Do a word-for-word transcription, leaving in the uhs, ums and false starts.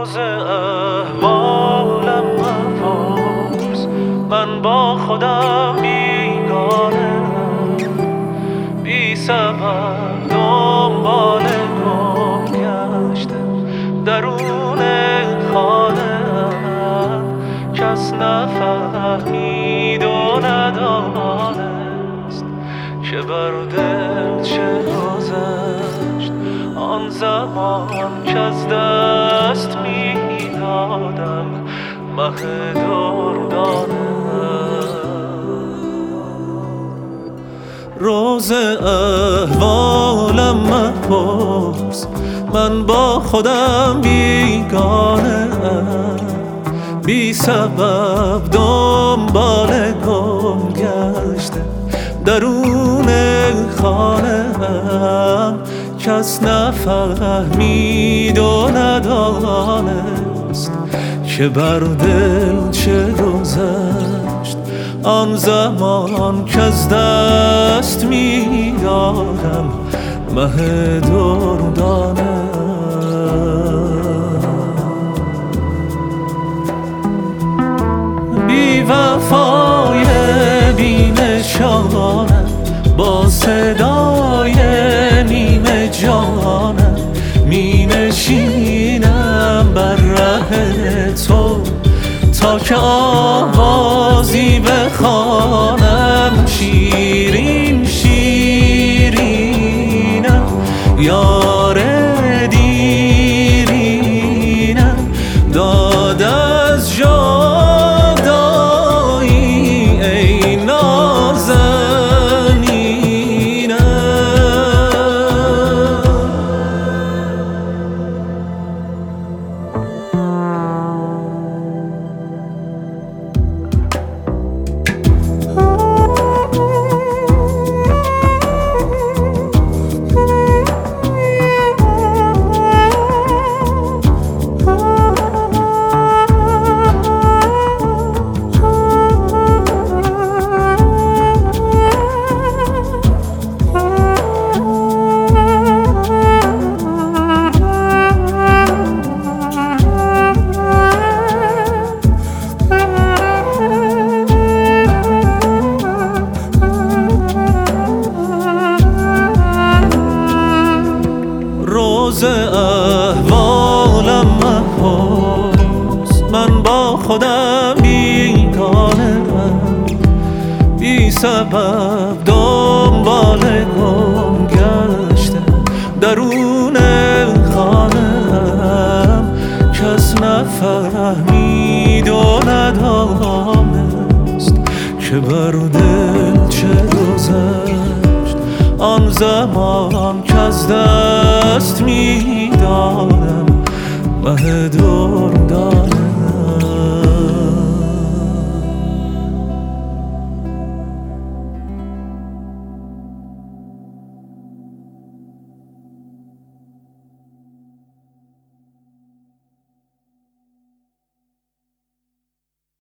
روز احوالم مپرس، من با خودم بیگانه‌ام، بی سبب دنبال گم گشتم درون خانه‌ام. کس نفهمید و ندانست که بر دل چه گذشت آن زمان که از دست می دادم مه دردانه. روز احوالم مپرس، من با خودم بیگانه ام، بی سبب دنبال گم گشته درون خانه ام. کس نفهمید و ندانست که بر دل چه گذشت آن زمان که از دست می دادم مه دردانه. بی وفای بی نشانم، با صدای نیمه جانم می نشینم بر ره تو تا که آوازی بخوانم. شیرین شیرینم یار دیرینم، داد از جدایی ای نازنینم. روز احوالم مپرس، من با خودم بیگانه ام، بی سبب دنبال گم گشته درون خانه ام. کس نفهمید و ندانست که بر دل چه گذشت آن زمان که از دست می دادم مه دردانه.